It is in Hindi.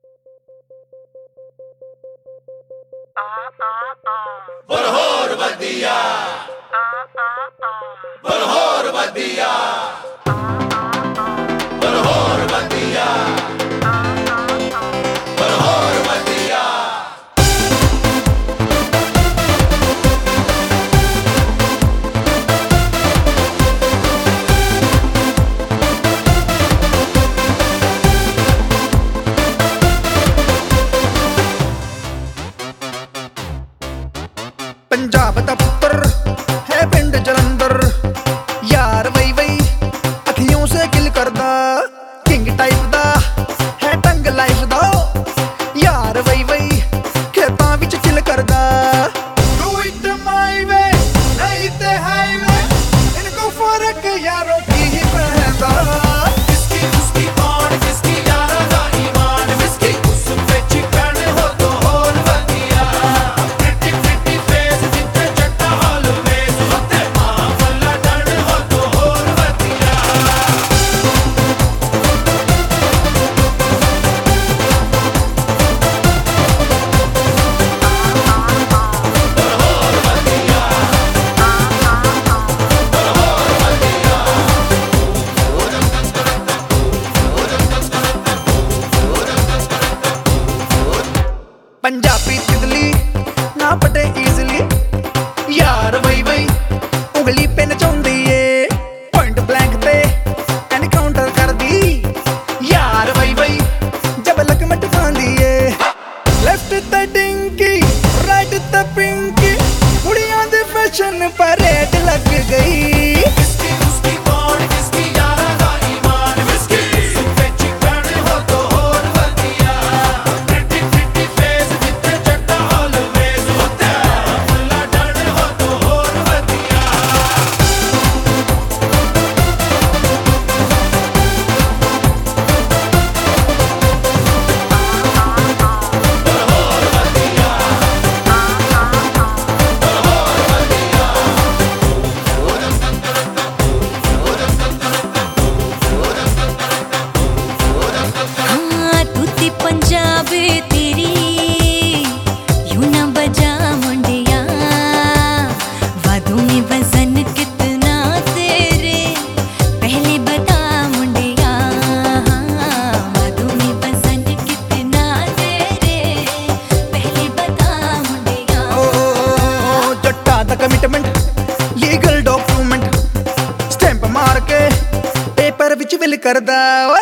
बरहोर बदिया बरहोर बदिया बरहोर बदिया बरहोर बदिया। पंजाब दा पुत्तर है पिंड जलंधर, यार वही वही अखियों से किल करदा, किंग टाइप दा है टंग लाइफ दा, यार वही वही खेतां विच चिल करदा। Do it my way नहीं ते हाईवे, इनको फर्क यारों की ही पहनदा। किसकी उसकी कौन किसकी यारा दा ईमान, किसकी उस पे चिकन हो तो होर बदिया। प्रिटी प्रिटी फेस जिते जट्टा ऑलवेज होते मां फल्ला डन हो तो होर बदिया। पंजाबी तितली ना पटे इजली, यार वही वही उंगली पे नचाउंदी ए, पॉइंट ब्लैंक पे एनकाउंटर कर दी, यार वही वही जब लकमट फांदी ए। लेफ्ट ते डिंकी राइट ते पिंकी, कुड़ियां दे फैशन परेड लग गई। किसकी उसकी कौन किसकी यारा दा ईमान, किसकी उस पे चिकन हो तो होर बदिया। प्रिटी प्रिटी फेस जिते जट्टा ऑलवेज होते मां फल्ला डन हो तो होर बदिया। हाँ तूती पंजाब तेरी यूं ना बजा मुंडिया, वादों में वजन कितना तेरे पहले बता मुंडिया। वादों में वजन कितना तेरे पहले बता मुंडिया। ओ जट्टा दा कमिटमेंट लीगल डॉक्यूमेंट स्टैंप मार के पेपर विच विल करदा।